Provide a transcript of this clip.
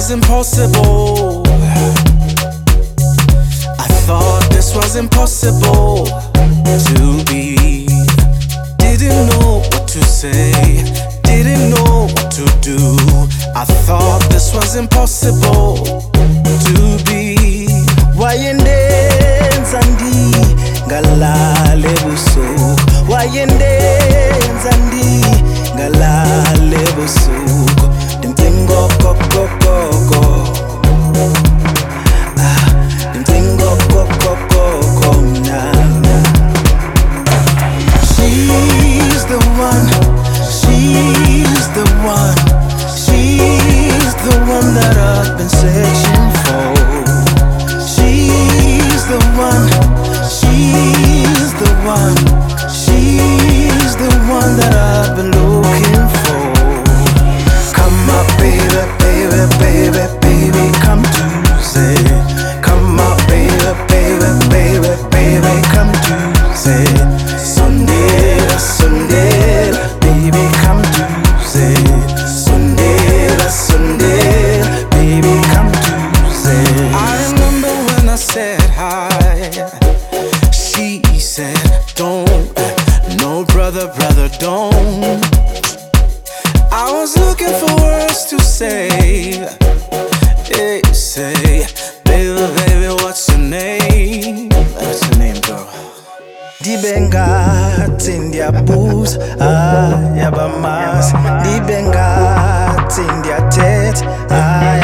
was impossible. I thought this was impossible to be. Didn't know what to say, didn't know what to do. I thought this was impossible to be. Wayendenza ndi ngalale busuku, wayendenza ndi ngalale busuku, ndimcingo kokokoko, ndimcingo kokokoko mnana. She's the one, she's the one, she's the one that I've been searching for. She's the one, she's the one, she's the one that I've been looking for. Come up, baby, baby, baby, baby, come to say. Come up, baby, baby, baby, baby, come to say. Sunday, Sunday, baby, come to say. Sunday, Sunday, baby, come to say. I remember when I said hi, she said don't, no brother, brother, don't. I was looking for words to say. They say, baby, baby, what's your name? What's your name, girl? Dibenga tindia booze, ayabamas. Dibenga tindia tet,